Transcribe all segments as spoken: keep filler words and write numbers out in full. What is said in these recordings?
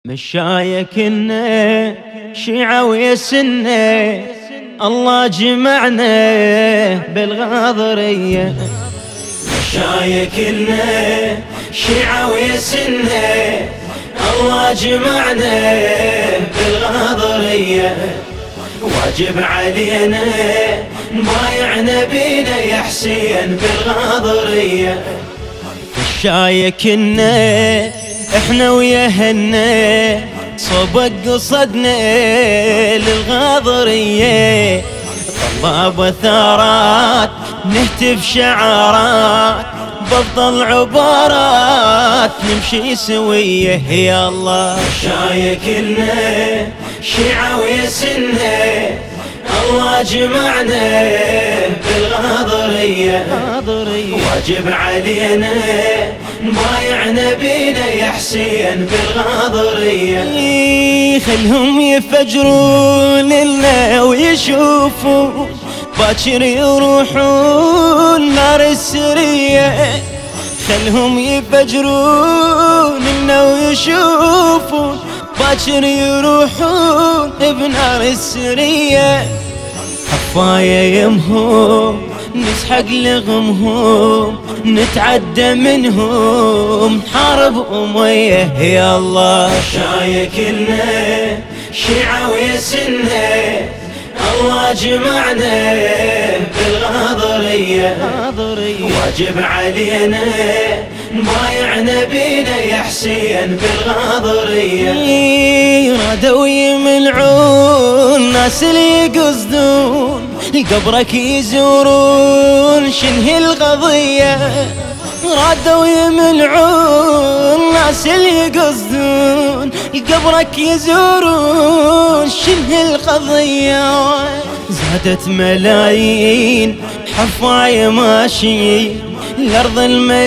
مشاية كنا شيعة ويا سنة، الله جمعنا بالغاضرية. مشاية كنا شيعة ويا سنة، الله جمعنا بالغاضرية. واجب علينا نبايع نبينا يا حسين بالغاضرية. مشاية كنا احنا وياهنا صبق قصدنا للغاضرية. طلاب وثارات نهتف شعارات بفضل عبارات نمشي سوية يا الله. مشاية كلنا شيعة ويا سنة، الله جمعنا بالغاضرية. واجب علينا نبايع نبينا يا حسين بالغاضرية. خلهم يفجرون لنا ويشوفوا باكر يروحون نار السرية. خلهم يفجرون لنا ويشوفون باكر يروحون بنار السرية. حفاية يمهم نسحق لغمهم، نتعدى منهم نحارب أمية يا الله. مشاية كلنا شيعة ويا سنة، الله جمعنا بالغاضرية. واجب علينا نبايع نبينا يا حسين بالغاضرية. رادوا يمنعون ناس اللي يقصدون قبرك يزورون شنه القضية. رادوا يمنعون ناس اللي يقصدون قبرك يزورون شنه القضية. زادت ملايين حفاية ماشي لأرض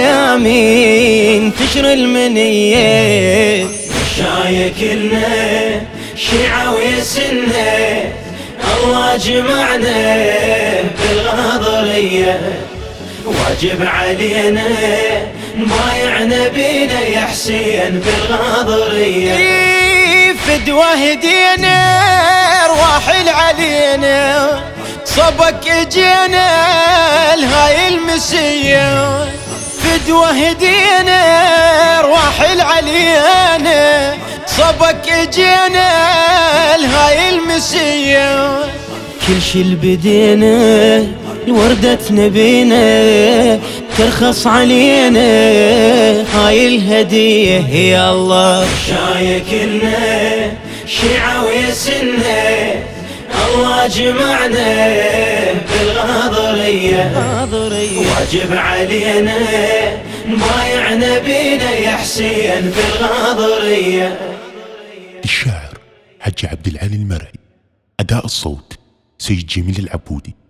الميامين تشر المنية. مشاية كلنا شيعة ويا سنة، الله جمعنا بالغاضرية. واجب علينا نبايع نبينا يا حسين بالغاضرية. فدوة هدينا رواحل علينا صبك اجينا لهاي المسية. فدوة هدينا رواحل علينا صبك اجينا لهاي المسية. كل شي البدينا الوردة نبينا ترخص علينا هاي الهدية يا الله. مشاية كلنا شيعة ويا سنة، الله جمعنا بالغاضرية. واجب علينا نبايع نبينا يا حسين بالغاضرية. الشاعر حج عبد العالي المرعي، أداء الصوت سيد جميل العبودي.